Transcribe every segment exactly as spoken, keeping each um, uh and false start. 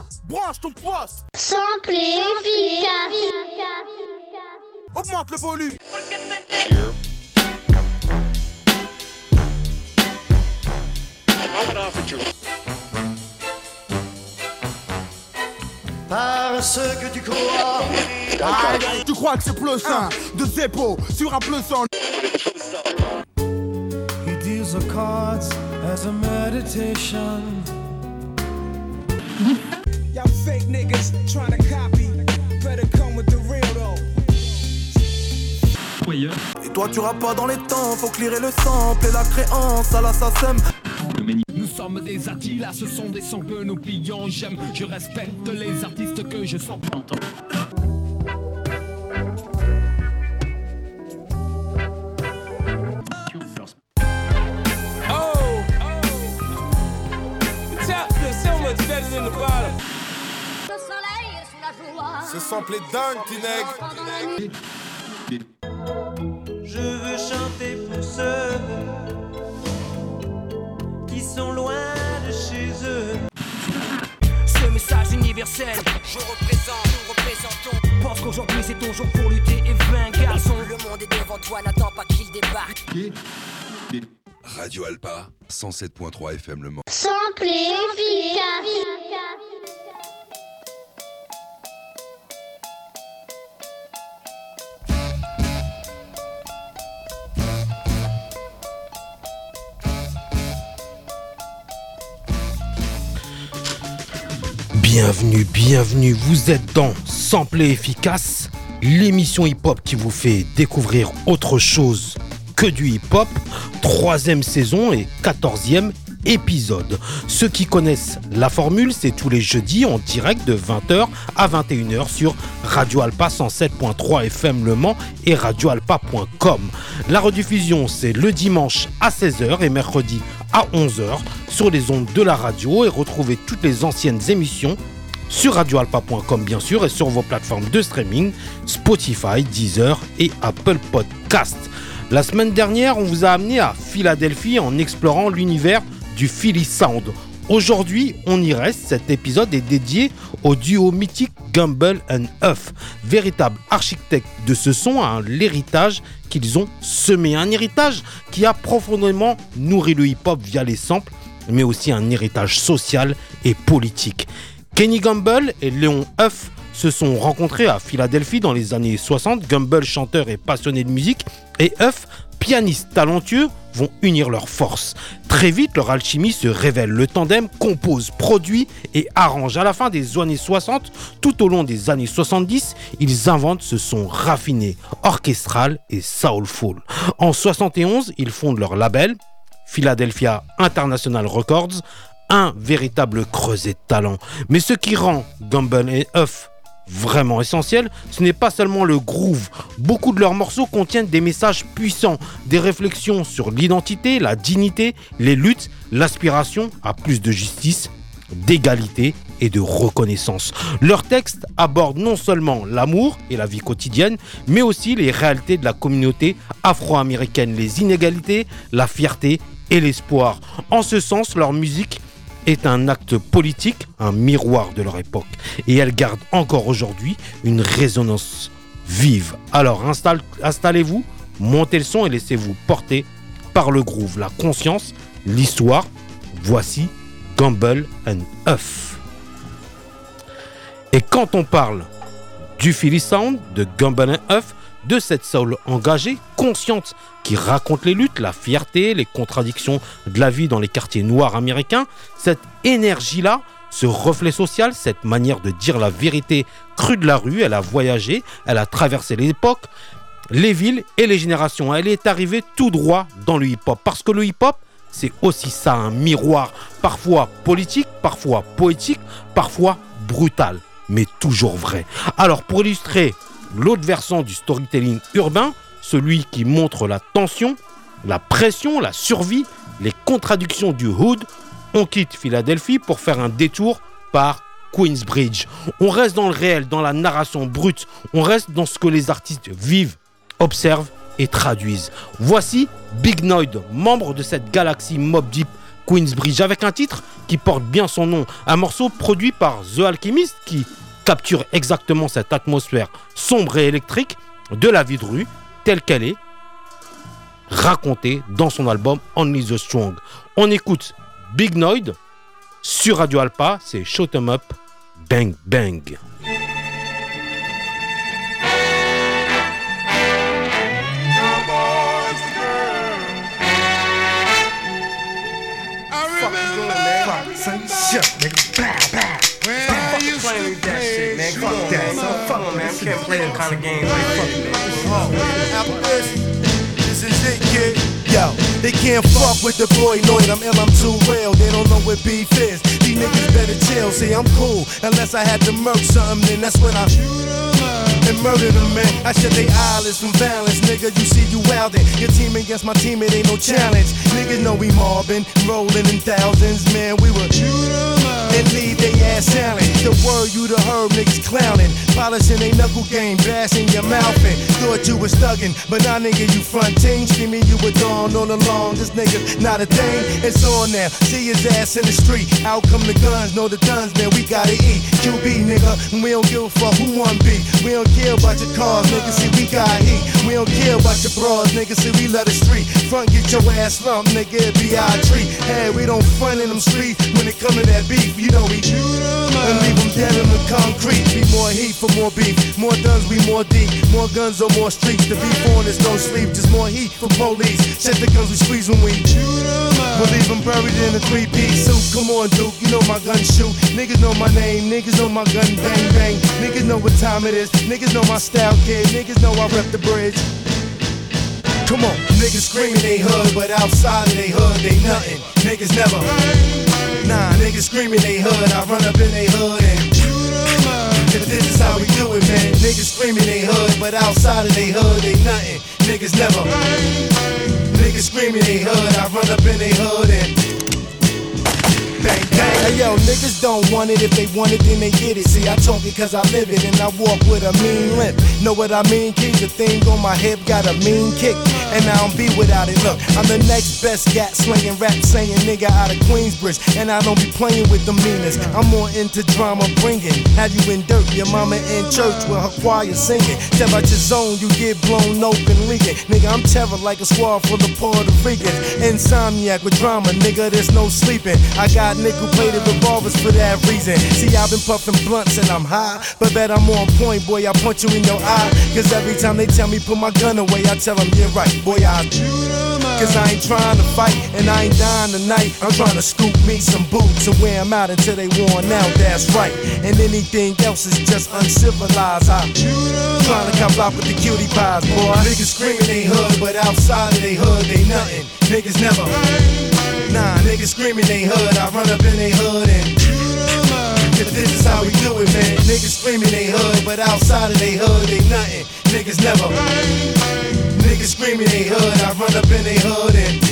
Branche ton poste. Simple et efficace. Augmente le volume. Parce que tu crois. Ah, tu crois que c'est plus un de Zeppo sur un plus un. He deals the cards as a meditation. Y'all fake niggas trying to copy. Better come with the real though. Et toi tu rappes pas dans les temps, faut clearer le sample et la créance à l'assassin. Nous sommes des Attila, ce sont des sons que nous plions. J'aime, je respecte les artistes que je sens. Oh, oh. The top feels so much better than the bottom. Le soleil sous la joie. Ce sample est dingue, Tineg. Je veux chanter pour ceux qui sont loin de chez eux. Ce message universel, Je représente, nous représentons. pense qu'aujourd'hui c'est ton jour pour lutter et vaincre, garçon. Le monde est devant toi, n'attends pas qu'il débarque. Radio Alpa, cent sept point trois F M Le Mans. Simple et efficace. Bienvenue, bienvenue, vous êtes dans Sample et Efficace, l'émission hip-hop qui vous fait découvrir autre chose que du hip-hop, troisième saison et quatorzième épisode. Ceux qui connaissent la formule, c'est tous les jeudis en direct de vingt heures à vingt et une heures sur Radio Alpa cent sept point trois F M Le Mans et radio alpa point com. La rediffusion, c'est le dimanche à seize heures et mercredi à onze heures sur les ondes de la radio, et retrouvez toutes les anciennes émissions sur radio alpa point com bien sûr et sur vos plateformes de streaming Spotify, Deezer et Apple Podcast. La semaine dernière, on vous a amené à Philadelphie en explorant l'univers du Philly Sound. Aujourd'hui, on y reste. Cet épisode est dédié au duo mythique Gumble and Huff, véritable architecte de ce son, à l'héritage qu'ils ont semé. Un héritage qui a profondément nourri le hip-hop via les samples, mais aussi un héritage social et politique. Kenny Gumble et Léon Huff se sont rencontrés à Philadelphie dans les années soixante. Gumble, chanteur et passionné de musique, et Huff, pianiste talentueux, vont unir leurs forces. Très vite, leur alchimie se révèle. Le tandem compose, produit et arrange. À la fin des années soixante, tout au long des années soixante-dix, ils inventent ce son raffiné, orchestral et soulful. En soixante et onze, ils fondent leur label, Philadelphia International Records, un véritable creuset de talent. Mais ce qui rend Gumble et Huff vraiment essentiel, ce n'est pas seulement le groove. Beaucoup de leurs morceaux contiennent des messages puissants, des réflexions sur l'identité, la dignité, les luttes, l'aspiration à plus de justice, d'égalité et de reconnaissance. Leurs textes abordent non seulement l'amour et la vie quotidienne, mais aussi les réalités de la communauté afro-américaine, les inégalités, la fierté et l'espoir. En ce sens, leur musique est un acte politique, un miroir de leur époque, et elle garde encore aujourd'hui une résonance vive. Alors installe, installez-vous, montez le son et laissez-vous porter par le groove, la conscience, l'histoire. Voici Gumble and Huff. Et quand on parle du Philly Sound, de Gumble and Huff, de cette soul engagée, consciente, qui raconte les luttes, la fierté, les contradictions de la vie dans les quartiers noirs américains, cette énergie-là, ce reflet social, cette manière de dire la vérité crue de la rue, elle a voyagé, elle a traversé l'époque, les villes et les générations. Elle est arrivée tout droit dans le hip-hop, parce que le hip-hop, c'est aussi ça, un miroir, parfois politique, parfois poétique, parfois brutal, mais toujours vrai. Alors pour illustrer l'autre versant du storytelling urbain, celui qui montre la tension, la pression, la survie, les contradictions du hood, on quitte Philadelphie pour faire un détour par Queensbridge. On reste dans le réel, dans la narration brute, on reste dans ce que les artistes vivent, observent et traduisent. Voici Big Noyd, membre de cette galaxie Mobb Deep Queensbridge avec un titre qui porte bien son nom. Un morceau produit par The Alchemist qui capture exactement cette atmosphère sombre et électrique de la vie de rue telle qu'elle est racontée dans son album Only the Strong. On écoute Big Noid sur Radio Alpa, c'est Shoot 'em Up, Bang Bang. Same shit, nigga. Blah, blah. Fuck playing with that shit, man. Fuck that. So fuck, man. I can't play them kind of games like that. After this, this is it, kid. Yo, they can't fuck with the boy Noid. I'm ill, I'm too real. They don't know what beef is. These niggas better chill. See, I'm cool. Unless I had to murk something, then that's when I and murder them, man. I shut they eyelids from balance. Nigga, you see you wildin'. Your team against my team, it ain't no challenge. Niggas know we mobbing, rolling in thousands, man. We were and leave they ass silent. The word you the herb, niggas clowning. Polishing they knuckle game, bashing your mouth and thought you was thuggin'. But now, nigga, you fronting. Screaming you were dawn all along. This nigga not a thing. It's on now. See his ass in the street. Out come the guns, know the guns, man. We gotta eat. Q B, nigga. We don't give a fuck who want beef. We don't care about your cars, nigga. See, we got heat. We don't care about your bras, nigga. See, we love the street. Front, get your ass slumped, nigga. It be our treat. Hey, we don't front in them streets. When it come to that beef, you know we and leave them dead in the concrete. Be more heat for more beef. More guns, we more deep. More guns on more streets. The beef on is no sleep. Just more heat for police. Check the guns we squeeze when we we'll leave them buried in a three-piece suit. Come on, Duke. You know my gun shoot. Niggas know my name. Niggas know my gun bang bang. Niggas know what time it is. Niggas know my style, kid. Niggas know I rep the bridge. Come on, niggas screaming they hood, but outside of they hood, they nothing. Niggas never. Nah, niggas screaming they hood, I run up in they hood and this is how we do it, man. Niggas screaming they hood, but outside of they hood, they nothing. Niggas never. Niggas screaming they hood, I run up in they hood and bang, bang. Hey yo, niggas don't want it. If they want it, then they get it. See, I talk it cause I live it and I walk with a mean limp. Know what I mean, kid? The thing on my hip got a mean kick and I don't be without it. Look, I'm the next best gat slinging rap saying nigga out of Queensbridge, and I don't be playing with the meanest. I'm more into drama bringing. Have you in dirt? Your mama in church with her choir singing. Step out your zone, you get blown open leaking. Nigga, I'm terror like a squad full of Puerto Ricans. Insomniac with drama, nigga, there's no sleeping. I got nickel-plated revolvers for that reason. See, I've been puffing blunts and I'm high, but bet I'm on point, boy. I punch you in your eye. Cause every time they tell me put my gun away, I tell them, yeah, right. Boy, I cause I ain't trying to fight and I ain't dying tonight. I'm trying to scoop me some boots and wear them out until they worn out, that's right. And anything else is just uncivilized. I'm trying to come out with the cutie pies, boy. Niggas screaming they hood, but outside of they hood, they nothing. Niggas never. Nah, niggas screaming they hood, I run up in they hood and this is how we do it, man. Niggas screaming they hood, but outside of they hood, they nothing. Niggas never. Niggas screaming they hood, I run up in they hood and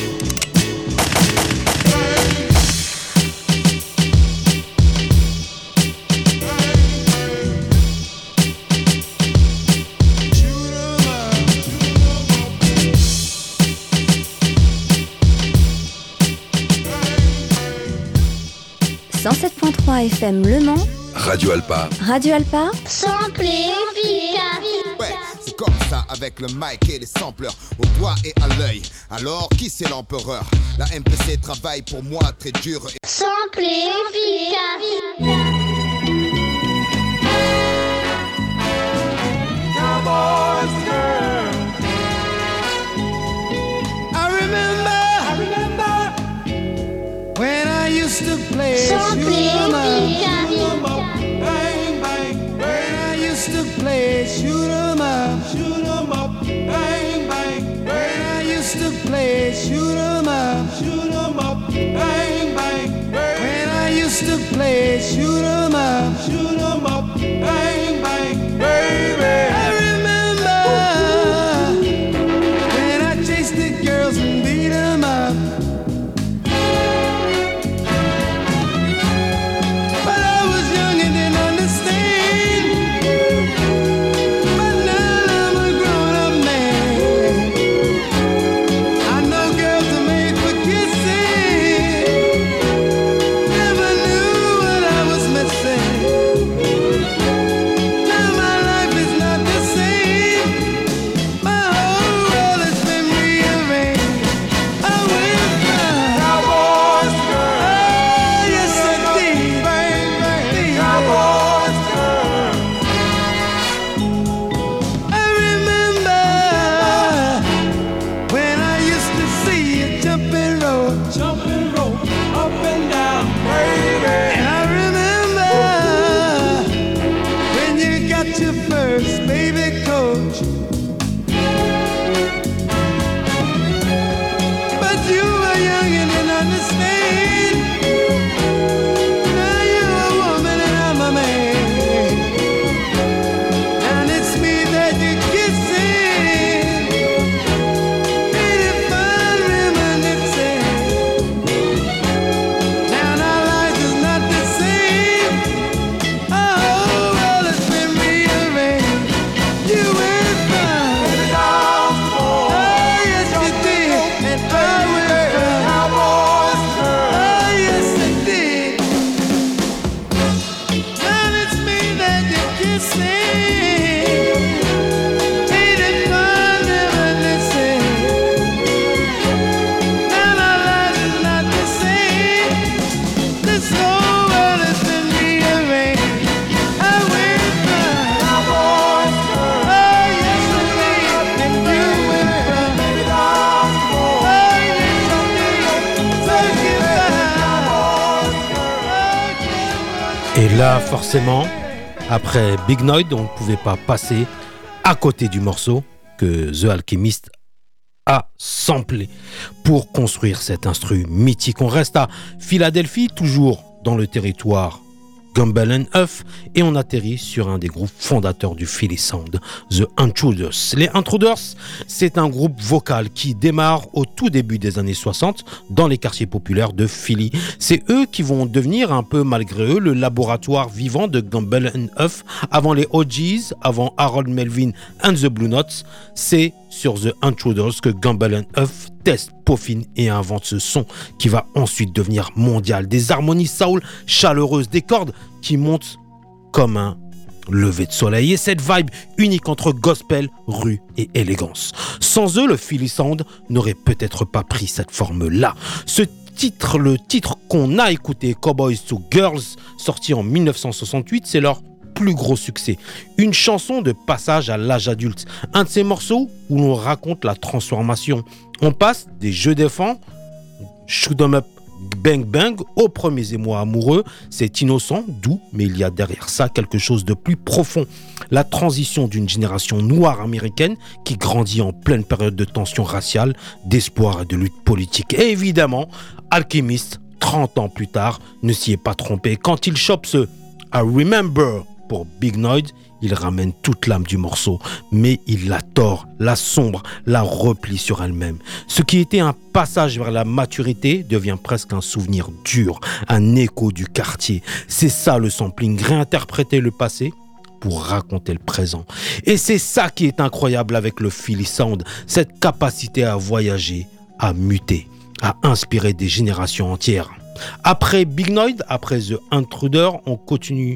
cent sept point trois F M Le Mans. Radio Alpa. Radio Alpa. Samplé efficace. Ouais, c'est comme ça avec le mic et les sampleurs au doigt et à l'œil. Alors qui c'est l'empereur? La M P C travaille pour moi très dur. Et... Samplé efficace. Cowboys, girl. I remember, I remember when I used to play shoot 'em up, bang bang. When I used to play shoot 'em up, shoot 'em up, bang bang. When I used to play shoot 'em up, shoot 'em up, bang bang. When I used to play shoot 'em up, shoot 'em up, bang bang, baby. I remember when I chased the girls and beat 'em up. Là, forcément, après Big Noise, on ne pouvait pas passer à côté du morceau que The Alchemist a samplé pour construire cet instru mythique. On reste à Philadelphie, toujours dans le territoire Gumbel and Huff, et on atterrit sur un des groupes fondateurs du Philly Sound, The Intruders. Les Intruders, c'est un groupe vocal qui démarre au tout début des années soixante dans les quartiers populaires de Philly. C'est eux qui vont devenir un peu malgré eux le laboratoire vivant de Gumbel and Huff. Avant les O Gs, avant Harold Melvin and the Blue Notes, c'est sur The Intruders que Gumbel and Huff teste, peaufine et invente ce son qui va ensuite devenir mondial. Des harmonies soul chaleureuses, des cordes qui montent comme un lever de soleil et cette vibe unique entre gospel, rue et élégance. Sans eux, le Philly Sound n'aurait peut-être pas pris cette forme-là. Ce titre, le titre qu'on a écouté, Cowboys to Girls, sorti en dix-neuf cent soixante-huit, c'est leur plus gros succès. Une chanson de passage à l'âge adulte. Un de ces morceaux où l'on raconte la transformation. On passe des jeux d'enfants, shoot 'em up, bang bang, aux premiers émois amoureux. C'est innocent, doux, mais il y a derrière ça quelque chose de plus profond. La transition d'une génération noire américaine qui grandit en pleine période de tension raciale, d'espoir et de lutte politique. Et évidemment, Alchemist, trente ans plus tard, ne s'y est pas trompé. Quand il chope ce I Remember pour Big Noise, il ramène toute l'âme du morceau, mais il la tord, la sombre, la replie sur elle-même. Ce qui était un passage vers la maturité devient presque un souvenir dur, un écho du quartier. C'est ça le sampling, réinterpréter le passé pour raconter le présent. Et c'est ça qui est incroyable avec le Philly Sound, cette capacité à voyager, à muter, à inspirer des générations entières. Après Big Noise, après The Intruder, on continue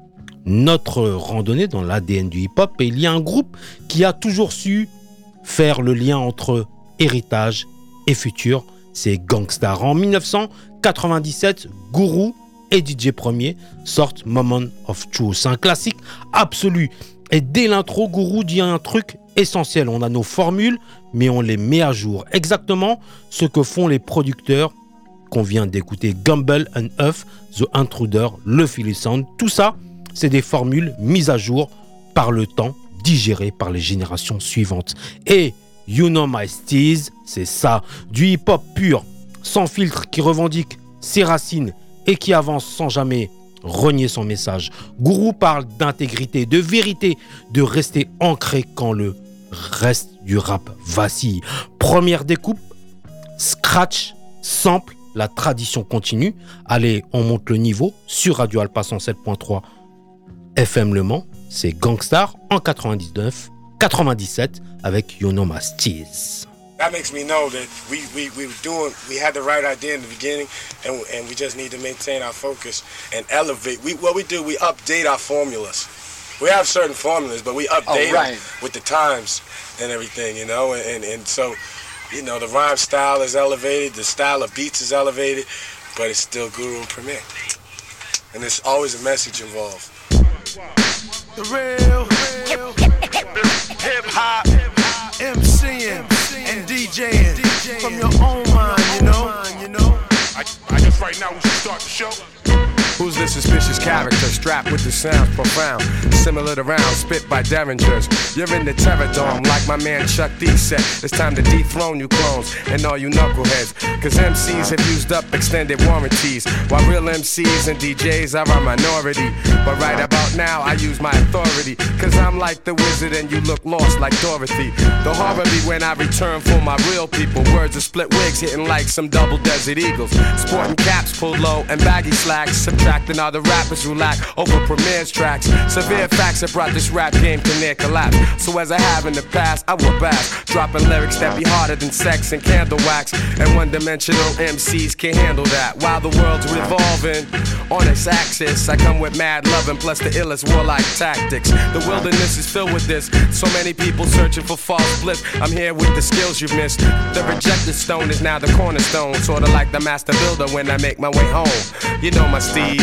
notre randonnée dans l'A D N du hip-hop et il y a un groupe qui a toujours su faire le lien entre héritage et futur, c'est Gang Starr. En dix-neuf cent quatre-vingt-dix-sept, Guru et D J Premier sortent Moment of Truth, un classique absolu. Et dès l'intro, Guru dit un truc essentiel, on a nos formules mais on les met à jour. Exactement ce que font les producteurs qu'on vient d'écouter, Gumbel and Huff, The Intruder, le Philly Sound, tout ça c'est des formules mises à jour par le temps, digérées par les générations suivantes. Et You Know My Steez, c'est ça, du hip-hop pur, sans filtre, qui revendique ses racines et qui avance sans jamais renier son message. Guru parle d'intégrité, de vérité, de rester ancré quand le reste du rap vacille. Première découpe, scratch, sample, la tradition continue. Allez, on monte le niveau sur Radio Alpa cent sept point trois F M Le Mans, c'est Gang Starr en quatre-vingt-dix-neuf quatre-vingt-dix-sept avec You Know My Steez. That makes me know that we, we, we were doing, we had the right idea in the beginning, and and we just need to maintain our focus and elevate. We what we do, we update our formulas. We have certain formulas, but we update oh, right. them with the times and everything, you know. And and so, you know, the rhyme style is elevated, the style of beats is elevated, but it's still Guru and Premier, and there's always a message involved. The real, real hip-hop, MCing and DJing from your own mind, you know. I, I guess right now we should start the show. Who's this suspicious character strapped with the sounds profound, similar to rounds spit by derringers? You're in the terror dome like my man Chuck D said. It's time to dethrone you clones and all you knuckleheads, cause M Cs have used up extended warranties, while real M Cs and D Js are a minority. But right about now I use my authority, cause I'm like the wizard and you look lost like Dorothy. The horror be when I return for my real people. Words of split wigs hitting like some double desert eagles, sporting caps pulled low and baggy slacks, subtracting all the rappers who lack over Premier's tracks. Severe facts have brought this rap game to near collapse. So as I have in the past, I will bash, dropping lyrics that be harder than sex and candle wax. And one-dimensional M Cs can't handle that. While the world's revolving on its axis, I come with mad loving plus the illest warlike tactics. The wilderness is filled with this, so many people searching for false bliss. I'm here with the skills you've missed. The rejected stone is now the cornerstone, sorta like the master builder when I make my way home. You know my Steez.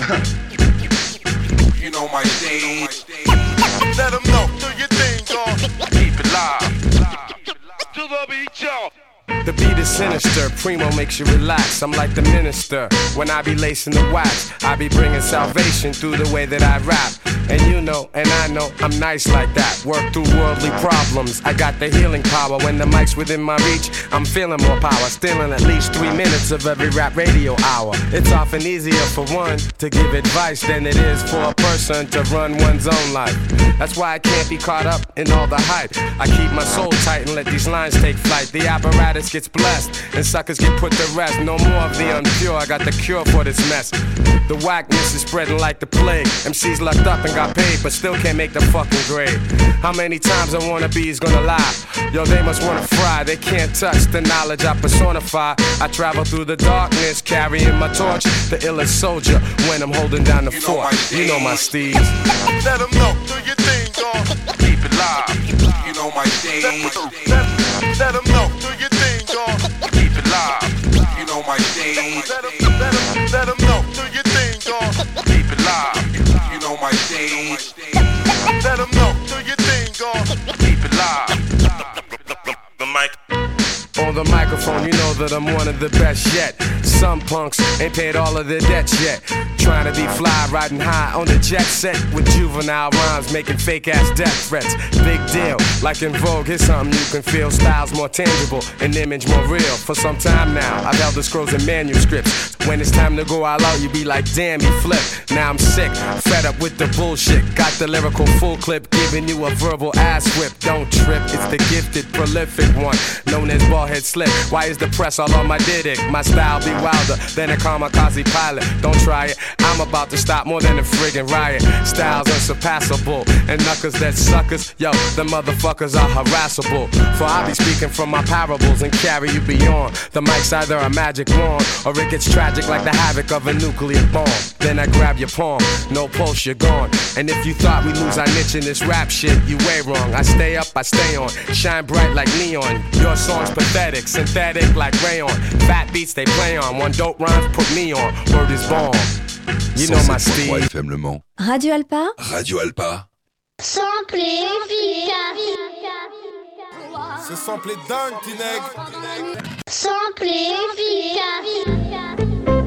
You know my Steez. Let them know, do your thing, y'all. Keep it live. To the beat, y'all. The beat is sinister, Primo makes you relax. I'm like the minister. When I be lacing the wax, I be bringing salvation through the way that I rap. And you know, and I know, I'm nice like that. Work through worldly problems. I got the healing power. When the mic's within my reach, I'm feeling more power. Stealing at least three minutes of every rap radio hour. It's often easier for one to give advice than it is for a person to run one's own life. That's why I can't be caught up in all the hype. I keep my soul tight and let these lines take flight. The apparatus gets blessed and suckers get put to rest. No more of the unpure, I got the cure for this mess. The whackness is spreading like the plague. M Cs locked up and got paid, but still can't make the fucking grade. How many times a wannabe's gonna lie? Yo, they must wanna fry. They can't touch the knowledge I personify. I travel through the darkness, carrying my torch. The illest soldier when I'm holding down the you fort. Know you know my steeds. Let them know, do your thing, dog. Keep it live. You know my thing. Let, let, let them know, do your thing, dog. Keep it live. You know my thing. Let them, let them, let them know, do your thing, dog. Keep it live. You know my thing. Let them know, do your thing, dog. Keep it live. The mic. On the microphone, you know that I'm one of the best yet. Some punks ain't paid all of their debts yet. Trying to be fly, riding high on the jet set with juvenile rhymes, making fake ass death threats. Big deal, like in Vogue, here's something you can feel. Styles more tangible, an image more real. For some time now, I've held the scrolls in manuscripts. When it's time to go all out, you be like, damn, he flipped. Now I'm sick, fed up with the bullshit. Got the lyrical full clip, giving you a verbal ass whip. Don't trip, it's the gifted, prolific one, known as Ballhead Slip. Why is the press all on my dick? My style be wilder than a kamikaze pilot. Don't try it, I'm about to stop more than a friggin' riot. Styles unsurpassable, and knuckers that suckers, yo, the motherfuckers are harassable. For I be speaking from my parables and carry you beyond. The mic's either a magic wand, or it gets tragic like the havoc of a nuclear bomb. Then I grab your palm, no pulse, you're gone. And if you thought we lose our niche in this rap shit, you way wrong. I stay up, I stay on, shine bright like neon. Your song's pathetic, synthetic like rayon. Fat beats they play on, one dope rhymes put me on. Word is born. You know my style. F M Le Mans. Radio Alpa. Radio Alpa. Sample efficace. C'est samplé dingue, Tineg. Sample efficace.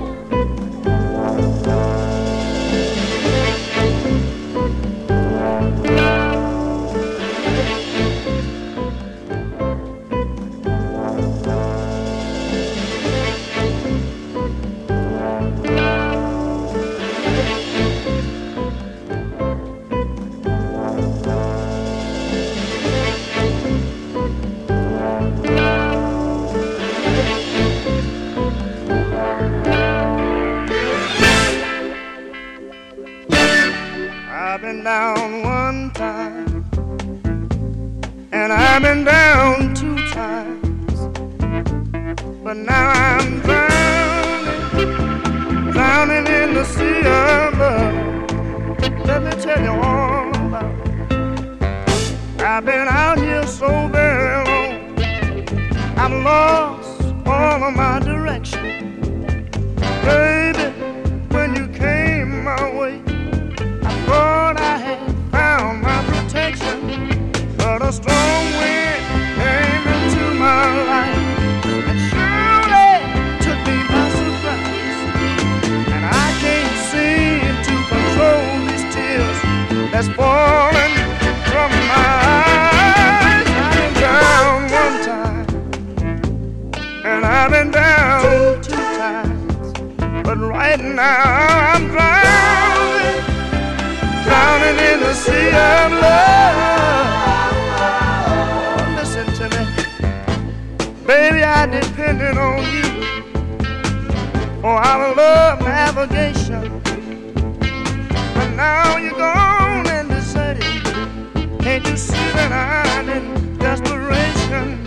I've been down one time, and I've been down two times, but now I'm drowning, drowning in the sea of love. Let me tell you all about it. I've been out here so very long, I've lost all of my direction. Baby, when you came my way, thought I had found my protection, but a strong wind came into my life and surely took me by surprise. And I can't seem to control these tears that's falling from my eyes. I've been down one time, and I've been down two times, but right now I'm drowning, drowning in the sea of love. Listen to me, baby, I depended on you for our love navigation, but now you're gone and deserted. Can't you see that I'm in desperation?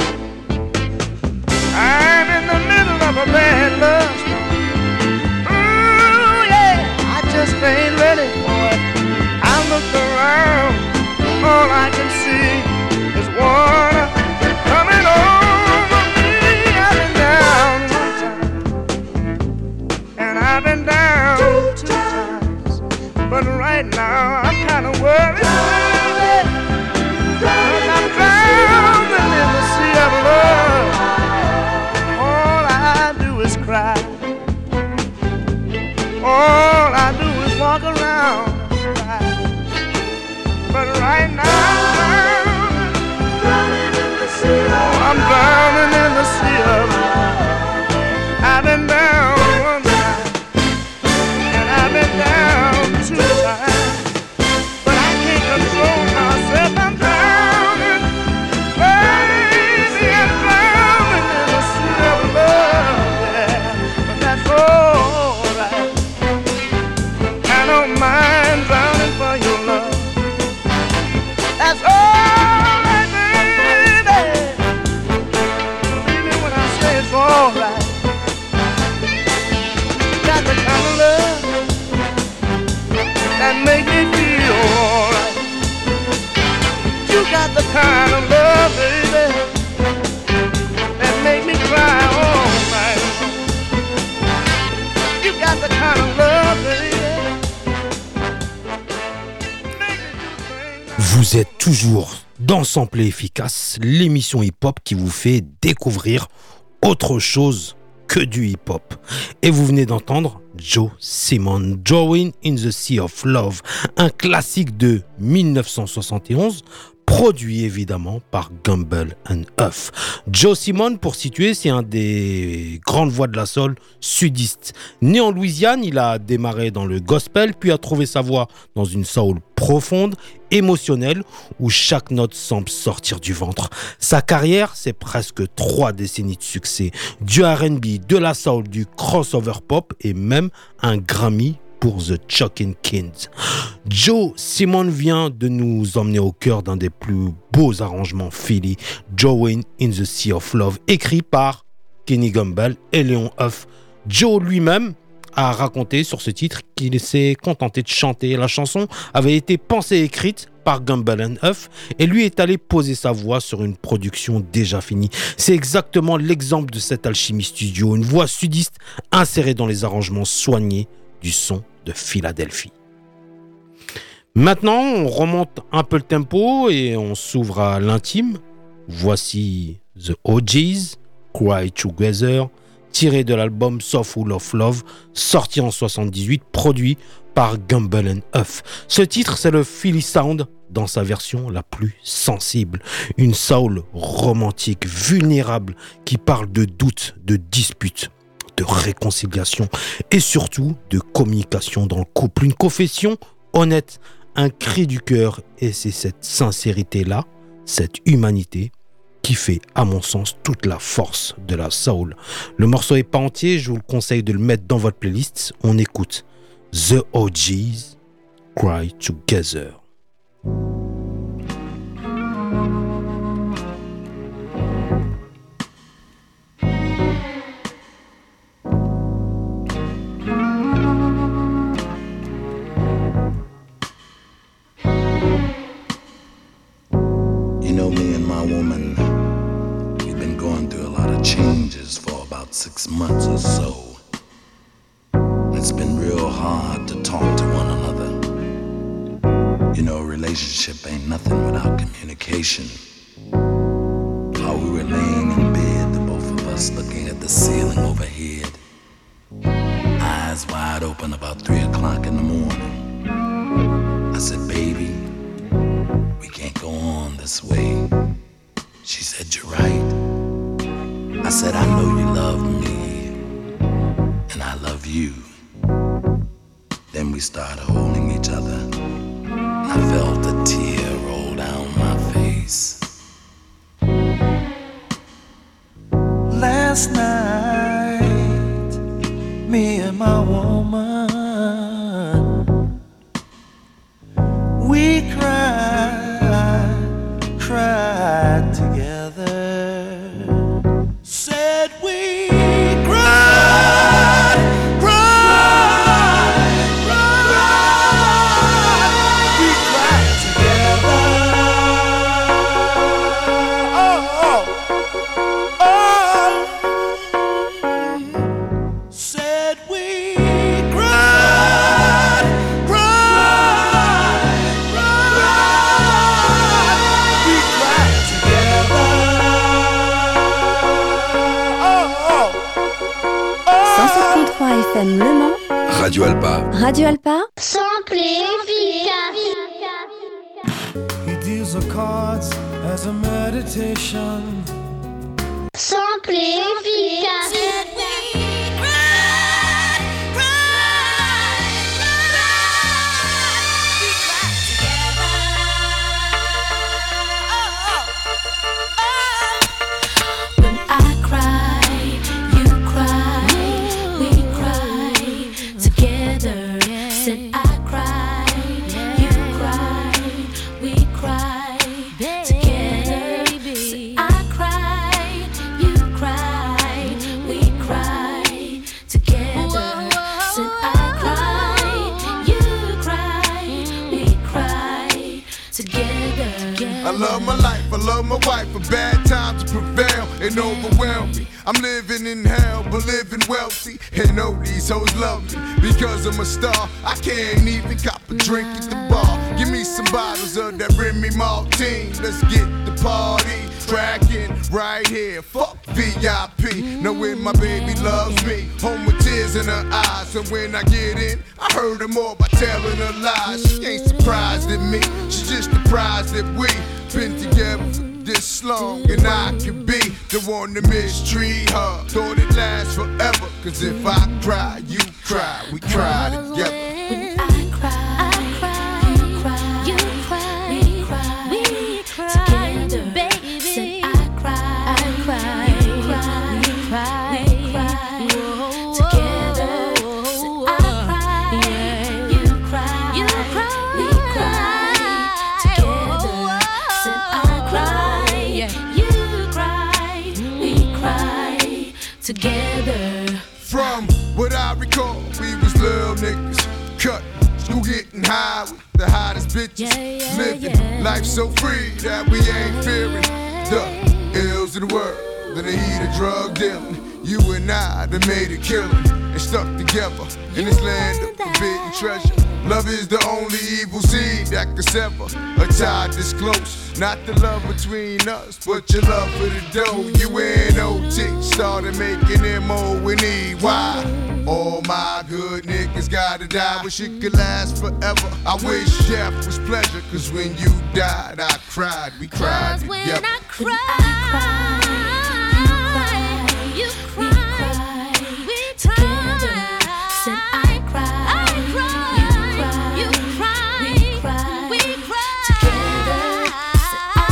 I'm in the middle of a bad love story. Ooh, yeah, I just ain't ready for it. I look around, all I can see is water coming over me. I've been down one time, and I've been down two times, but right now I'm kind of worried, cause I'm drowning in the sea of love. all I do is walk around. But right now, I'm drowning in the sea of love. I've been down one time, and I've been down two times, but I can't control myself. I'm drowning, baby, I'm drowning in the sea of love. Yeah, but that's all right. I don't mind drowning for your love. That's all right, baby. Believe me when I say it's all right. You got the kind of love that make me feel all right. You got the kind of love, baby, that make me cry all night. You got the kind of love, baby. Vous êtes toujours dans Samplé Efficace, l'émission hip-hop qui vous fait découvrir autre chose que du hip-hop. Et vous venez d'entendre Joe Simon, Drawing in the Sea of Love, un classique de dix-neuf cent soixante et onze, produit évidemment par Gamble and Huff. Joe Simon, pour situer, c'est un des grandes voix de la soul sudiste. Né en Louisiane, il a démarré dans le gospel, puis a trouvé sa voix dans une soul profonde, émotionnelle, où chaque note semble sortir du ventre. Sa carrière, c'est presque trois décennies de succès. Du R and B, de la soul, du crossover pop et même un Grammy pour The Chuckin' Kids. Joe Simon vient de nous emmener au cœur d'un des plus beaux arrangements Philly, Drawing in the Sea of Love, écrit par Kenny Gamble et Léon Huff. Joe lui-même a raconté sur ce titre qu'il s'est contenté de chanter. La chanson avait été pensée et écrite par Gamble and Huff et lui est allé poser sa voix sur une production déjà finie. C'est exactement l'exemple de cette alchimie studio, une voix sudiste insérée dans les arrangements soignés du son de Philadelphie. Maintenant, on remonte un peu le tempo et on s'ouvre à l'intime. Voici The O Gs, Cry Together, tiré de l'album So Full of Love, sorti en soixante-dix-huit, produit par Gamble and Huff. Ce titre, c'est le Philly Sound dans sa version la plus sensible. Une soul romantique, vulnérable, qui parle de doute, de dispute, de réconciliation et surtout de communication dans le couple. Une confession honnête, un cri du cœur, et c'est cette sincérité-là, cette humanité qui fait, à mon sens, toute la force de la soul. Le morceau est pas entier, je vous le conseille de le mettre dans votre playlist. On écoute The O Gs, Cry Together. You know, me and my woman, we've been going through a lot of changes for about six months or so. It's been real hard to talk to one another. You know, a relationship ain't nothing without communication. While we were laying in bed, the both of us looking at the ceiling overhead, eyes wide open about three o'clock in the morning. I said, baby, we can't go on this way. She said, you're right. I said, I know you love me, and I love you. Then we started holding each other. I felt a tear roll down my face. Last night, me and my woman, we cried, cried together. Said we cried, cried, cried. We cried together. Oh, oh, oh. Said we cried, cried, cried. We cried together. cent sept virgule trois F M Le Mans. Radio Alpa. Radio Alpa. Simple et efficace. He deals the cards as a meditation. Simple et efficace. I love my life, I love my wife, but bad times prevail and overwhelm me. I'm living in hell, but living wealthy. And know these hoes love me because I'm a star. I can't even cop a drink at the bar. Give me some bottles of that Remy Martine. Let's get the party cracking right here. Fuck V I P. Knowing my baby loves me. Home with tears in her eyes. And when I get in, I heard her more by telling her lies. She ain't surprised at me. She's just surprised that we been together this long, and I could be the one to mistreat her. Thought it lasts forever, cause if I cry, you cry, we cry together. When I cry, I cry, you cry, you cry, we cry, we cry together, baby. Said I cry, I cry, you cry, we cry, we cry together. Said I cry, you cry, you cry, we cry together. Said I cry, you cry, we cry together. From what I recall, we was little niggas, cut, school getting high with the hottest bitches, yeah, yeah, living yeah. life so free that we ain't fearing the ills of the world, the heat of drug dealing. You and I that made it killing and stuck together in this land of forbidden treasure. Love is the only evil seed that could sever a tie this close. Not the love between us, but your love for the dough. You and O T started making M O and E. Why? All my good niggas gotta die. Wish it could last forever. I wish death was pleasure, cause when you died, I cried. We cried together. When I cry, you cry, we together. Said I cry, I cry, you cry, you cry, we cry together. Said I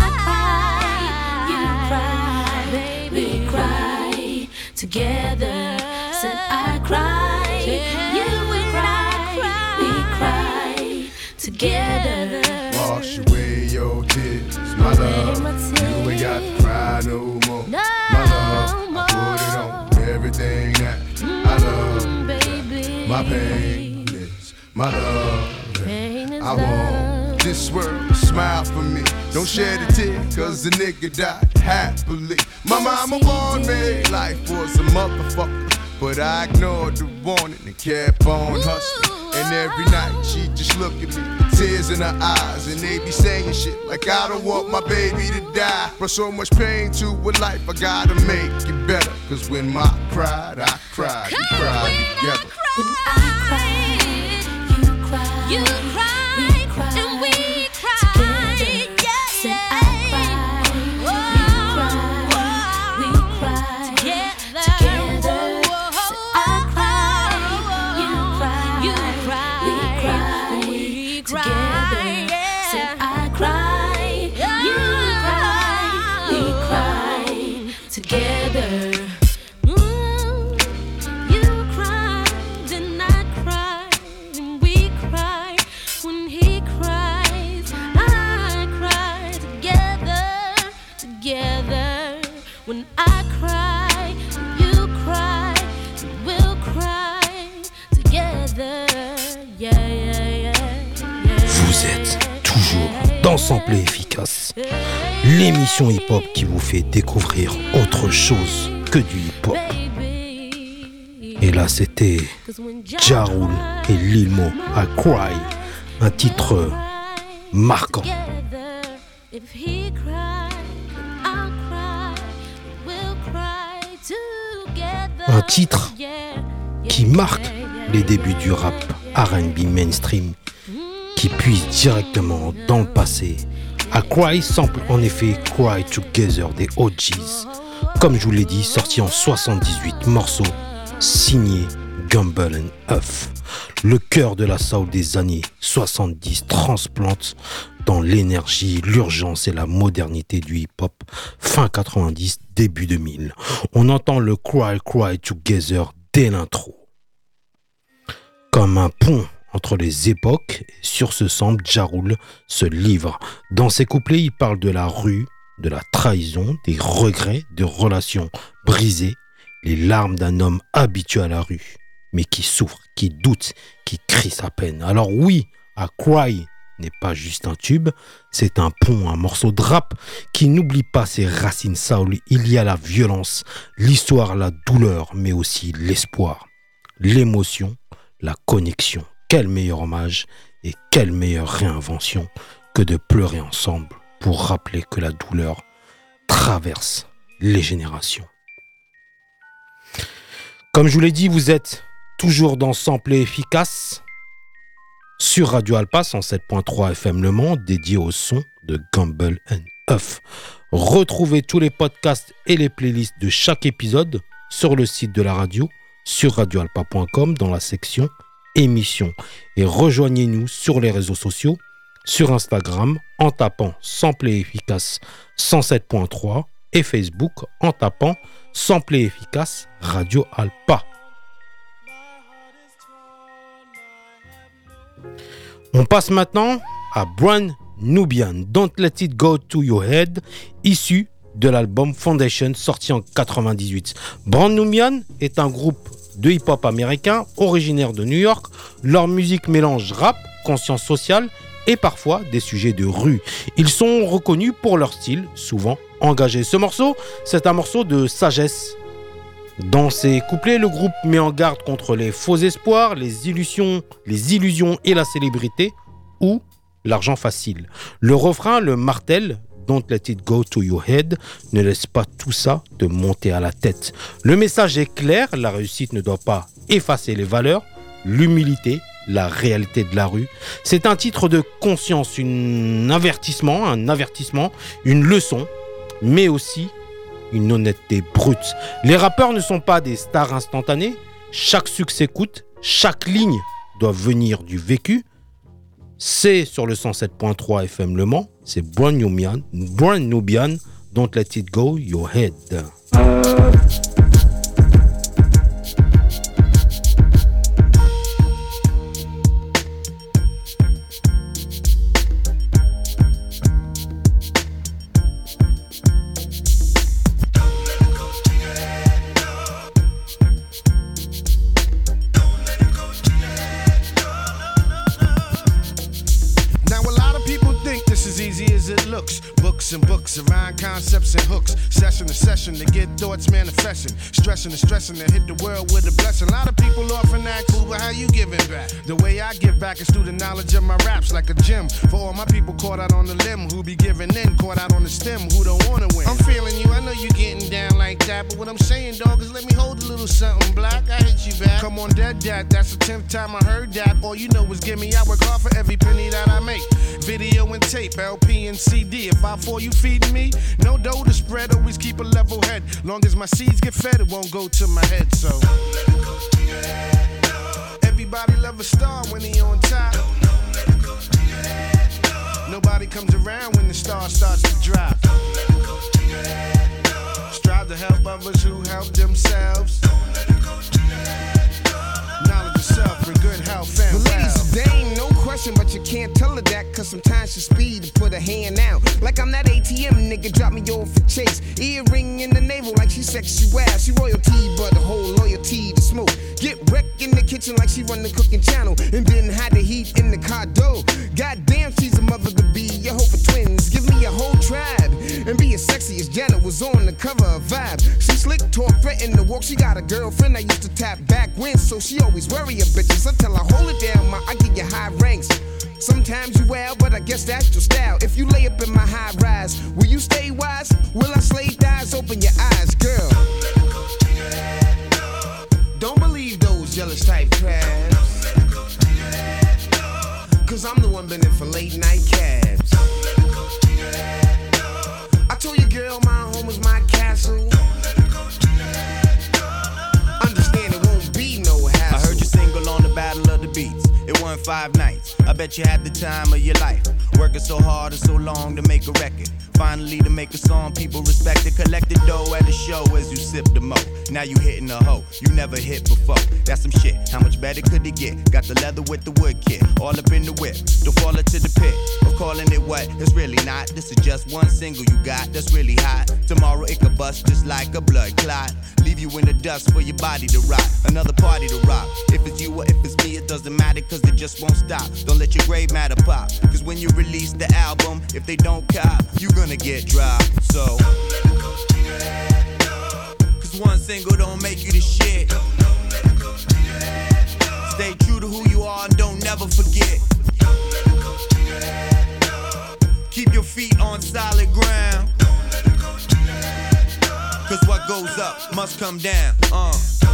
cry, you cry, baby, we cry together. Said I cry, you cry, we cry together. Wash away your tears, my love. You ain't got to cry no more. My love, I put it on everything that I love. My pain is my love. I want this world to smile for me. Don't shed a tear, cause the nigga died happily. My mama warned me life was a motherfucker, but I ignored the warning and kept on hustling. And every night she just look at me with tears in her eyes, and they be saying shit like I don't want my baby to die. Brought so much pain to a life, I gotta make it better. Cause when I cried, I cried, we cried together. When I cry, you cry, you cry, we cry, and we cry together. Said I cry, you cry, we cry together. Together. Said I cry, you cry, you cry, we cry, we cry together. Said I cry, you cry, we cry together. When I cry, you cry, we'll cry together. Yeah, yeah, yeah, yeah. Vous êtes toujours dans Sample et Efficace, l'émission hip-hop qui vous fait découvrir autre chose que du hip-hop. Et là, c'était Ja Rule et Lil Mo à Cry, un titre marquant. Un titre qui marque les débuts du rap R and B mainstream qui puise directement dans le passé. A Cry sample en effet Cry Together des O Gs. Comme je vous l'ai dit, sorti en soixante-dix-huit, morceau signé Gumbel and Huff. Le cœur de la soul des années soixante-dix transplante dans l'énergie, l'urgence et la modernité du hip-hop fin quatre-vingt-dix, début deux mille. On entend le Cry Cry Together dès l'intro. Comme un pont entre les époques, sur ce sample, Ja Rule se livre. Dans ses couplets, il parle de la rue, de la trahison, des regrets, de relations brisées, les larmes d'un homme habitué à la rue, mais qui souffre, qui doute, qui crie sa peine. Alors oui, A Cry n'est pas juste un tube, c'est un pont, un morceau de rap qui n'oublie pas ses racines soul. Il y a la violence, l'histoire, la douleur, mais aussi l'espoir, l'émotion, la connexion. Quel meilleur hommage et quelle meilleure réinvention que de pleurer ensemble pour rappeler que la douleur traverse les générations. Comme je vous l'ai dit, vous êtes toujours dans Sample et Efficace sur Radio Alpa cent sept point trois F M Le Mans, dédié au son de Gumbel and Huff. Retrouvez tous les podcasts et les playlists de chaque épisode sur le site de la radio, sur radio alpa point com, dans la section émission. Et rejoignez-nous sur les réseaux sociaux, sur Instagram en tapant Sample et Efficace cent sept point trois et Facebook en tapant Sample et Efficace Radio Alpa. On passe maintenant à Brand Nubian, Don't Let It Go to Your Head, issu de l'album Foundation sorti en quatre-vingt-dix-huit. Brand Nubian est un groupe de hip-hop américain originaire de New York. Leur musique mélange rap, conscience sociale et parfois des sujets de rue. Ils sont reconnus pour leur style, souvent engagé. Ce morceau, c'est un morceau de sagesse. Dans ses couplets, le groupe met en garde contre les faux espoirs, les illusions, les illusions et la célébrité ou l'argent facile. Le refrain le martèle, Don't let it go to your head, ne laisse pas tout ça te monter à la tête. Le message est clair, la réussite ne doit pas effacer les valeurs, l'humilité, la réalité de la rue. C'est un titre de conscience, un avertissement, un avertissement, une leçon, mais aussi une honnêteté brute. Les rappeurs ne sont pas des stars instantanées. Chaque succès coûte, chaque ligne doit venir du vécu. C'est sur le cent sept point trois F M Le Mans. C'est Brand Nubian, Brand Nubian, Don't Let It Go Your Head. Books and books around concepts and hooks, session to session to get thoughts manifesting, stressing and stressing to hit the world with a blessing. A lot of people often act cool, but how you giving back? The way I give back is through the knowledge of my raps, like a gym. For all my people caught out on the limb, who be giving in, caught out on the stem, who don't wanna win. I'm feeling you, I know you getting down like that, but what I'm saying, dog, is let me hold a little something black. I hit you back. Come on, dead dad, that's the tenth time I heard that. All you know is give me, I work hard for every penny that I make. Video and tape, L P and C D. If I fall, you feeding me? No dough to spread, always keep a level head. Long as my seeds get fed, it won't go to my head, so don't let it go to your head, no. Everybody love a star when he on top. Don't, don't let it go to your head, no. Nobody comes around when the star starts to drop. Don't let it go to your head, no. Strive to help others who help themselves. Don't let it go to your head, no. Knowledge of self and good health and well. Ladies, they ain't no question, but you can't tell her that, cause sometimes she speed to put her hand out. Like I'm that A T M nigga, drop me off for chase. Earring in the navel like she sexual. She royalty, but the whole loyalty to smoke. Get wrecked in the kitchen like she run the cooking channel. And then hide the heat in the car door. Goddamn, she's a mother to be. You hope for twins, give me a whole tribe. And be as sexy as Janet was on the cover of Vibe. She slick talk, threaten to walk. She got a girlfriend I used to tap back when, so she always worry a bitches until I hold it down. My, I give you high ranks. Sometimes you well, but I guess that's your style. If you lay up in my high rise, will you stay wise? Will I slay thighs? Open your eyes, girl. Don't believe those jealous type crabs. Cause I'm the one been in for late night cabs. I told your girl my home is my castle. Understand it won't be no hassle. I heard you single on the Battle of the Beats. It won five nights. I bet you had the time of your life. Working so hard and so long to make a record. Finally to make a song people respect it. Collect the dough at the show as you sip the mo. Now you hitting a hoe you never hit before. That's some shit. How much better could it get? Got the leather with the wood kit. All up in the whip. Don't fall into the pit of calling it what it's really not. This is just one single you got that's really hot. Tomorrow it could bust just like a blood clot. Leave you in the dust for your body to rot. Another party to rock. If it's you or if it's me, it doesn't matter cause it just won't stop. Don't let your grave matter pop. Cause when you release the album, if they don't cop, you gonna get dropped. So cause one single don't make you the shit. Stay true to who you are and don't never forget. Keep your feet on solid ground. Cause what goes up must come down. Uh.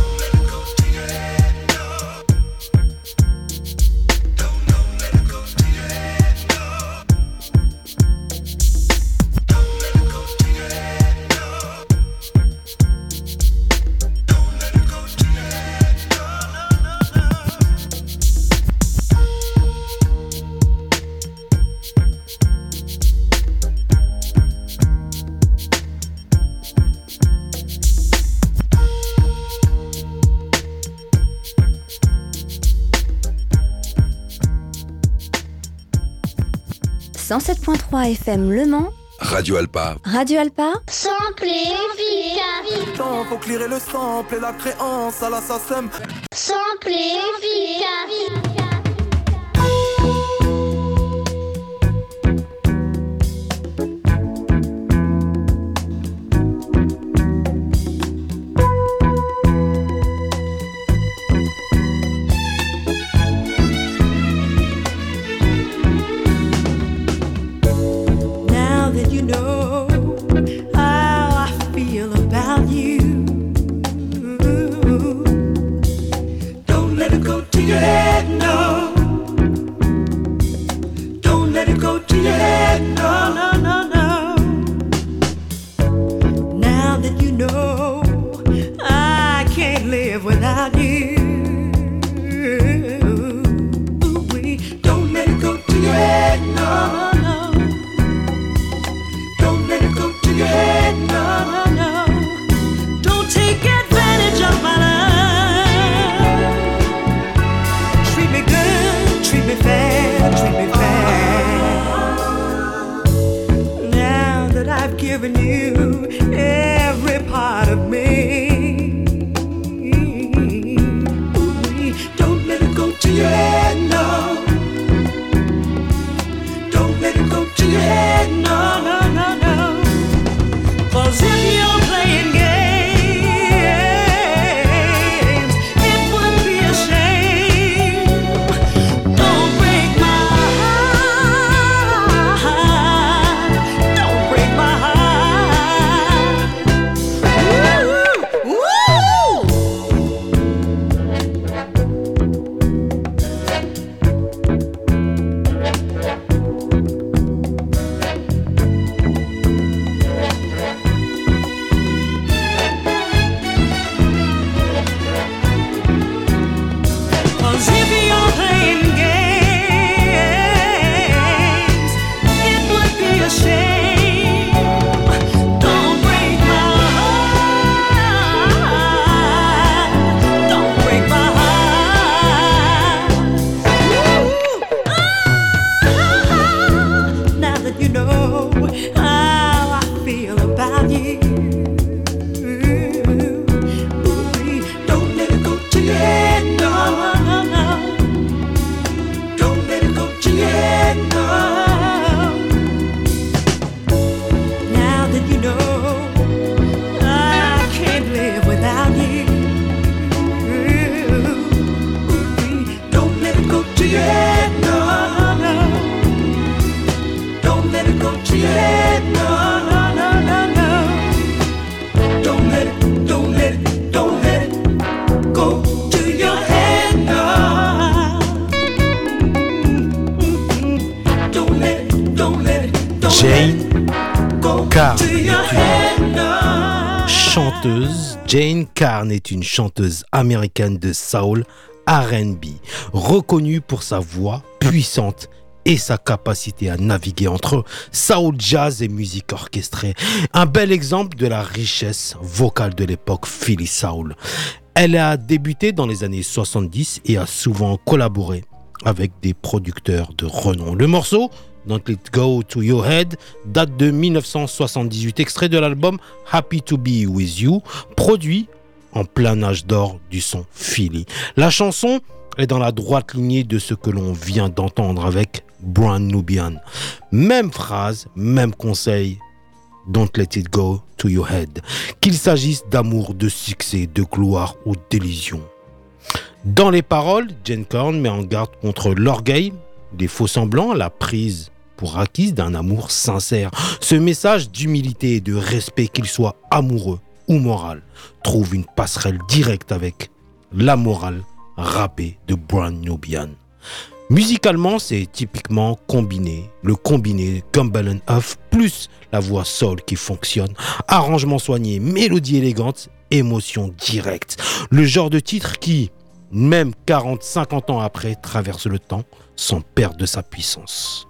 cent sept point trois F M Le Mans. Radio Alpa. Radio Alpa. Sample efficace. Temps, faut clearer le sample et la créance à la S A C E M. Sample efficace. Jane Carn est une chanteuse. Jane Carn est une chanteuse américaine de soul R and B, reconnue pour sa voix puissante et sa capacité à naviguer entre soul, jazz et musique orchestrée. Un bel exemple de la richesse vocale de l'époque Philly Soul. Elle a débuté dans les années soixante-dix et a souvent collaboré avec des producteurs de renom. Le morceau Don't Let Go to Your Head date de dix-neuf cent soixante-dix-huit, extrait de l'album Happy to Be With You, produit en plein âge d'or du son Philly. La chanson est dans la droite lignée de ce que l'on vient d'entendre avec Brand Nubian. Même phrase, même conseil, Don't let it go to your head. Qu'il s'agisse d'amour, de succès, de gloire ou d'illusion. Dans les paroles, Jane Carn met en garde contre l'orgueil, les faux semblants, la prise pour acquise d'un amour sincère. Ce message d'humilité et de respect, qu'il soit amoureux ou moral, trouve une passerelle directe avec la morale rappée de Brand Nubian. Musicalement, c'est typiquement combiné, le combiné Gumbel and Huff plus la voix soul qui fonctionne, arrangement soigné, mélodie élégante, émotion directe. Le genre de titre qui, même quarante à cinquante ans après, traverse le temps sans perdre de sa puissance.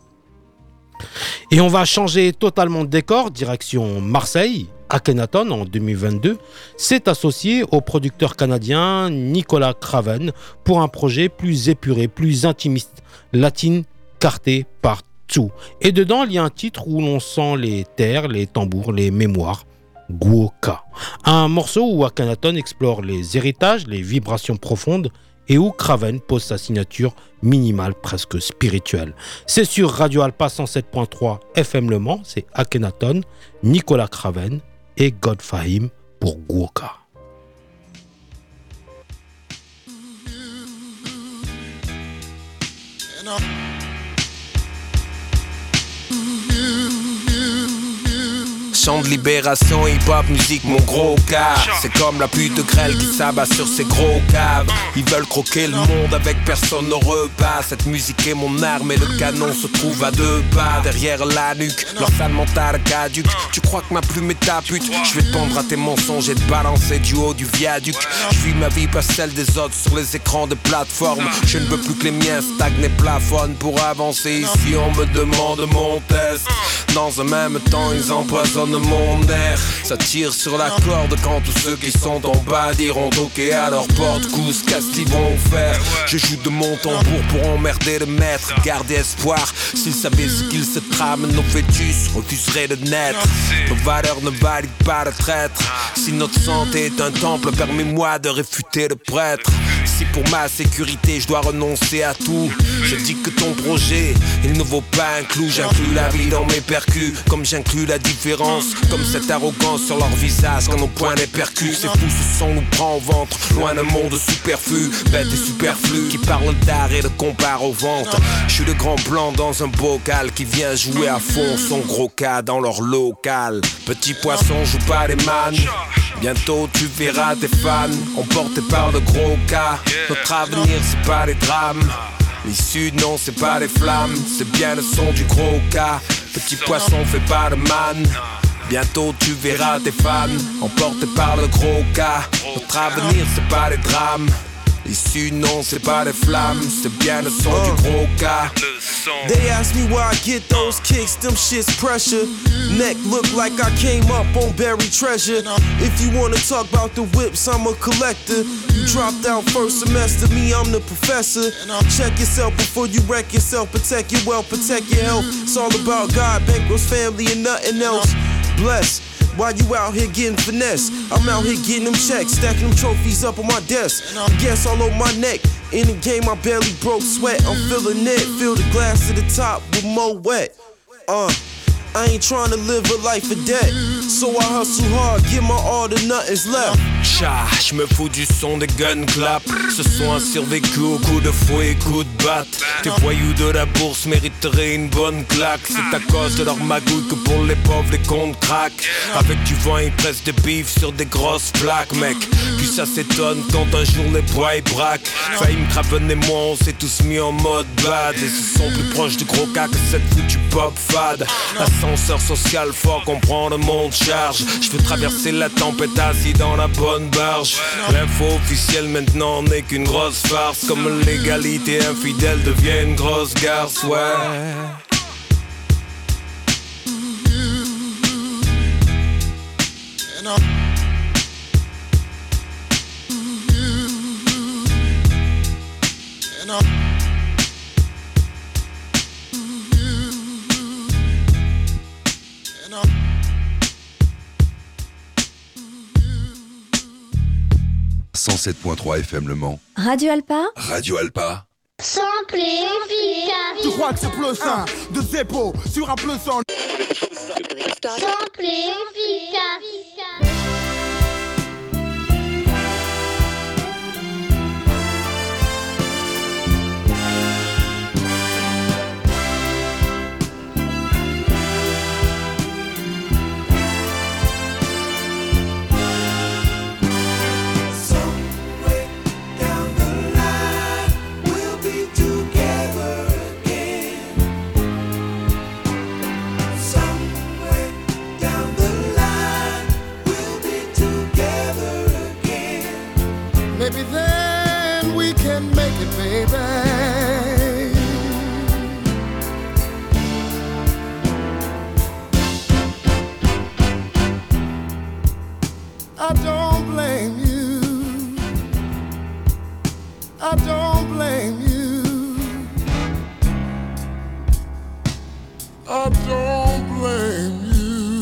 Et on va changer totalement de décor, direction Marseille. Akhenaton, en deux mille vingt-deux, s'est associé au producteur canadien Nicolas Craven pour un projet plus épuré, plus intimiste, Latin Carté Part deux. Et dedans, il y a un titre où l'on sent les terres, les tambours, les mémoires, Guoka. Un morceau où Akhenaton explore les héritages, les vibrations profondes et où Craven pose sa signature minimale, presque spirituelle. C'est sur Radio Alpa cent sept point trois F M Le Mans, c'est Akhenaton, Nicolas Craven et God Fahim pour Guoka. Chant de libération, hip-hop, musique, mon gros cas. C'est comme la pute grêle qui s'abat sur ses gros caves. Ils veulent croquer le monde avec personne au repas. Cette musique est mon arme et le canon se trouve à deux pas. Derrière la nuque, leur sale mental caduque. Tu crois que ma plume est ta pute? Je vais te pendre à tes mensonges et te balancer du haut du viaduc. Je vis ma vie pas celle des autres sur les écrans de plateforme. Je ne veux plus que les miens stagnent et plafonnent. Pour avancer ici on me demande mon test. Dans un même temps ils empoisonnent mon air. Ça tire sur la corde quand tous ceux qui sont en bas diront ok à leur porte. Cousse, qu'est-ce qu'ils vont faire? Je joue de mon tambour pour emmerder le maître. Garder espoir, s'ils savaient ce qu'ils se trament. Nos fœtus refuseraient de naître. Nos valeurs ne valident pas le traître. Si notre santé est un temple, permets-moi de réfuter le prêtre. Si pour ma sécurité je dois renoncer à tout, je dis que ton projet il ne vaut pas un clou. J'inclus la vie dans mes percus, comme j'inclus la différence. Comme cette arrogance sur leur visage quand nos poings les percutent. C'est fou, ce son nous prend au ventre, loin d'un monde superflu, bête et superflu, qui parle d'art et le compare au ventre. Je suis le grand blanc dans un bocal qui vient jouer à fond son gros cas dans leur local. Petit poisson joue pas les mannes, bientôt tu verras tes fans emportés par le gros cas. Notre avenir c'est pas les drames, l'issue non c'est pas les flammes, c'est bien le son du gros cas. Petit poisson fait pas de manne, bientôt tu verras tes fans emportés par le gros cas. Notre avenir c'est pas les drames, l'issue non c'est pas les flammes, c'est bien le son uh. du gros cas. They ask me where I get those kicks, them shit's pressure. Neck look like I came up on buried treasure. If you wanna talk about the whips, I'm a collector. You dropped out first semester, me I'm the professor. Check yourself before you wreck yourself, protect your wealth, protect your health. It's all about God, bankrolls, family and nothing else. Bless. While you out here getting finesse, I'm out here getting them checks, stacking them trophies up on my desk. Gas all over my neck. In the game, I barely broke sweat. I'm feeling it, fill the glass to the top with more wet. Uh, I ain't trying to live a life of debt, so I hustle hard, give my all to nothing's left. Cha, je me fous du son des gun clap. Ce sont un survécu au coup de fouet et coup de batte. Tes voyous de la bourse mériteraient une bonne claque. C'est à cause de leur magouille que pour les pauvres les comptes craquent. Avec du vent ils pressent des bifs sur des grosses plaques, mec. Puis ça s'étonne quand un jour les bois ils braquent. Failli me cravenner moi, on s'est tous mis en mode bad. Et ce sont plus proches du gros cas que cette foutue pop fade. Ascenseur social fort qu'on prend le monde charge. Je veux traverser la tempête assis dans la bonne barge. L'info officielle maintenant n'est qu'une grosse farce. Comme l'égalité infidèle devient une grosse garce, ouais. cent sept point trois F M Le Mans. Radio Alpa. Radio Alpa. Simple et efficace. Tu crois que c'est plus un de Zeppo sur un plus un. Simple et efficace. Maybe then we can make it, baby. I don't blame you. I don't blame you. I don't blame you.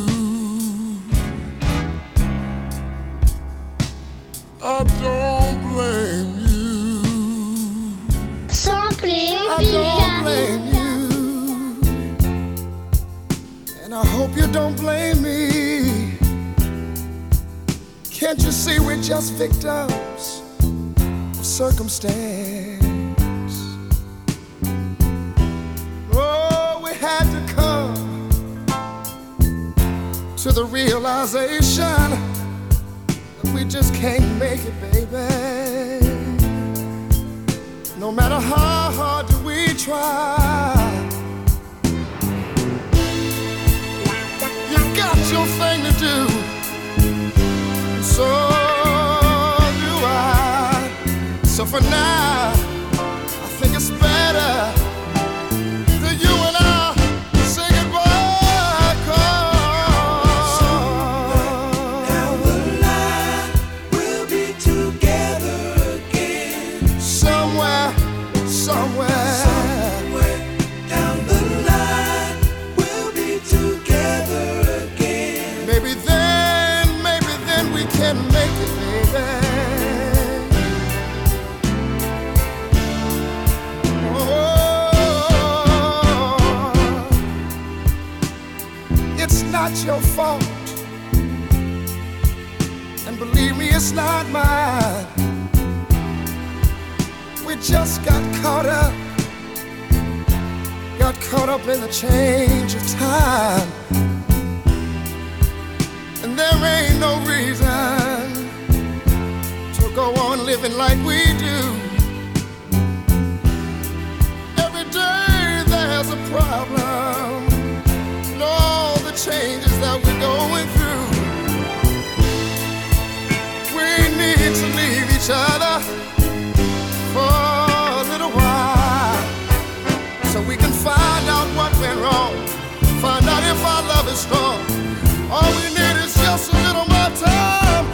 I don't blame you. Simple et I don't blame you. And I hope you don't blame me. Can't you see we're just victims of circumstance? Oh, we had to come to the realization we just can't make it, baby. No matter how hard do we try, you got your thing to do, so do I. So for now, I think it's better that you and I say goodbye. Not your fault, and believe me, it's not mine. We just got caught up, got caught up in the change of time, and there ain't no reason to go on living like we do. Every day there's a problem. All the changes that we're going through, we need to leave each other for a little while, so we can find out what went wrong, find out if our love is strong. All we need is just a little more time.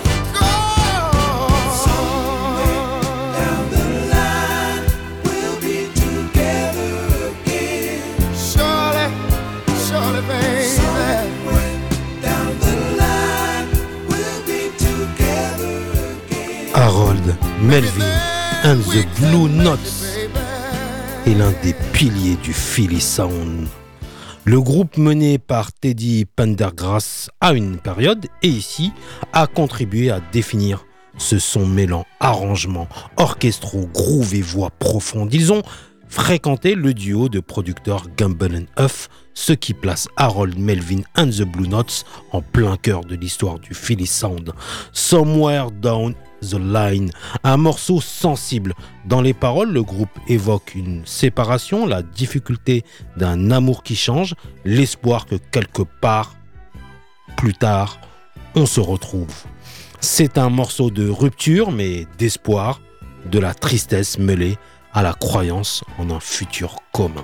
Harold Melvin and the Blue Notes est l'un des piliers du Philly Sound. Le groupe mené par Teddy Pendergrass à une période et ici a contribué à définir Ce son mêlant arrangements, orchestraux, groove et voix profondes. Ils ont fréquenté le duo de producteurs Gamble and Huff, ce qui place Harold Melvin and the Blue Notes en plein cœur de l'histoire du Philly Sound. Somewhere Down the Line, un morceau sensible. Dans les paroles, le groupe évoque une séparation, la difficulté d'un amour qui change, l'espoir que quelque part, plus tard, on se retrouve. C'est un morceau de rupture, mais d'espoir, de la tristesse mêlée à la croyance en un futur commun.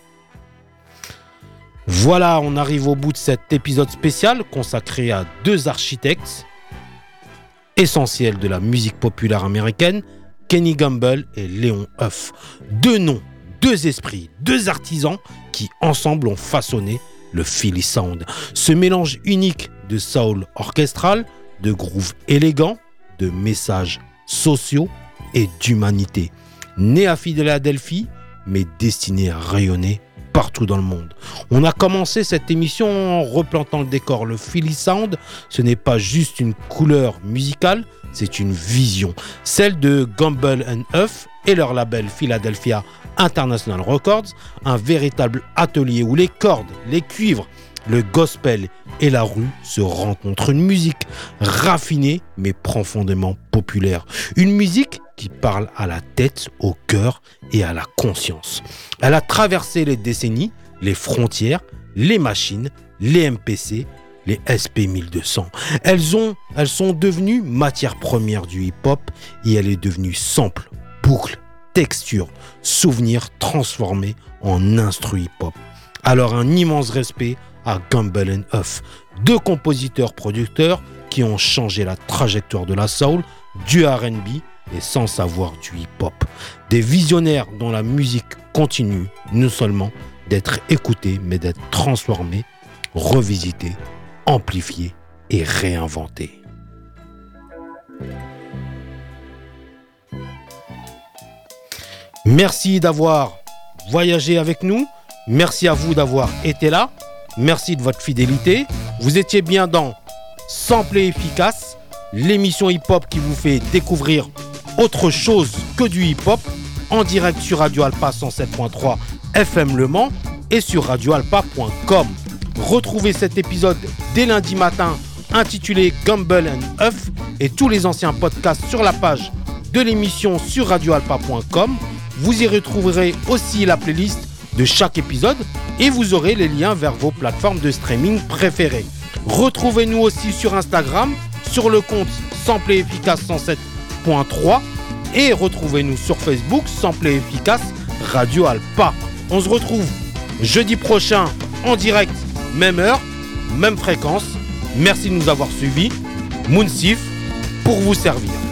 Voilà, on arrive au bout de cet épisode spécial consacré à deux architectes essentiels de la musique populaire américaine, Kenny Gamble et Léon Huff. Deux noms, deux esprits, deux artisans qui ensemble ont façonné le Philly Sound. Ce mélange unique de soul orchestral, de groove élégant, de messages sociaux et d'humanité. Né à Philadelphie, mais destiné à rayonner partout dans le monde. On a commencé cette émission en replantant le décor. Le Philly Sound, ce n'est pas juste une couleur musicale, c'est une vision. Celle de Gamble and Huff et leur label Philadelphia International Records, un véritable atelier où les cordes, les cuivres, le gospel et la rue se rencontrent. Une musique raffinée mais profondément populaire. Une musique qui parle à la tête, au cœur et à la conscience. Elle a traversé les décennies, les frontières, les machines, les M P C, les S P mille deux cents. Elles, ont, elles sont devenues matière première du hip-hop et elle est devenue sample, boucle, texture, souvenir transformé en instru hip-hop. Alors un immense respect à Gamble and Huff, deux compositeurs-producteurs qui ont changé la trajectoire de la soul, du R and B et sans savoir du hip-hop. Des visionnaires dont la musique continue non seulement d'être écoutée, mais d'être transformée, revisitée, amplifiée et réinventée. Merci d'avoir voyagé avec nous. Merci à vous d'avoir été là. Merci de votre fidélité. Vous étiez bien dans Sample et Efficace, l'émission hip-hop qui vous fait découvrir autre chose que du hip-hop, en direct sur Radio Alpa cent sept point trois F M Le Mans et sur radio alpa point com. Retrouvez cet épisode dès lundi matin intitulé Gamble and Huff et tous les anciens podcasts sur la page de l'émission sur radio alpa point com. Vous y retrouverez aussi la playlist de chaque épisode et vous aurez les liens vers vos plateformes de streaming préférées. Retrouvez-nous aussi sur Instagram, sur le compte Sample et Efficace cent sept point trois et retrouvez-nous sur Facebook, Sample et Efficace Radio Alpa. On se retrouve jeudi prochain en direct, même heure, même fréquence. Merci de nous avoir suivis. Mounsif pour vous servir.